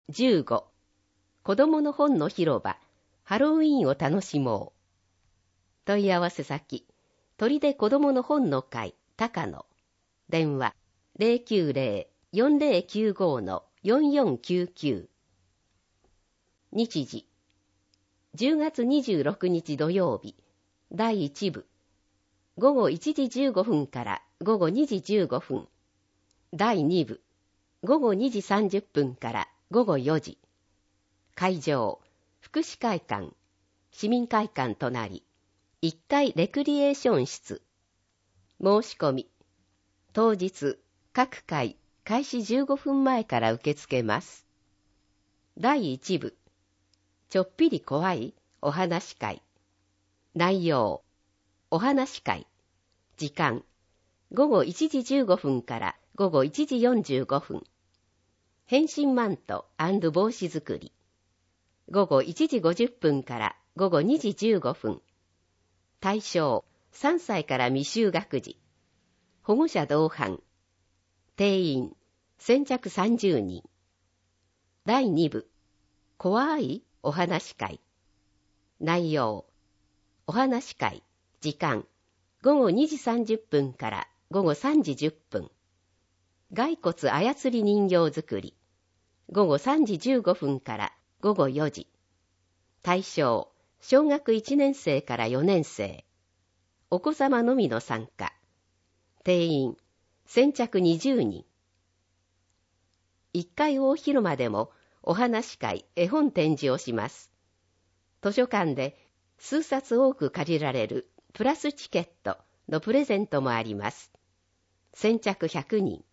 15、子供の本の広場、ハロウィーンを楽しもう。問い合わせ先、砦子供の本の会、高野。電話、090-4095-4499。日時、10月26日土曜日、第1部、午後1時15分から午後2時15分。第2部、午後2時30分から午後4時。会場、福祉会館、市民会館隣、1階レクリエーション室。申し込み、当日、各回、開始15分前から受け付けます。第1部、ちょっぴり怖いお話会。内容、お話会。時間、午後1時15分から午後1時45分。変身マント&帽子作り。午後1時50分から午後2時15分。対象、3歳から未就学児。保護者同伴。定員、先着30人。第2部、怖いお話会。内容、お話会。時間、午後2時30分から午後3時10分。骸骨操り人形作り。午後3時15分から午後4時。対象、小学1年生から4年生。お子様のみの参加。定員、先着20人。1階大広間でもお話会、絵本展示をします。図書館で数冊多く借りられるプラスチケットのプレゼントもあります。先着100人。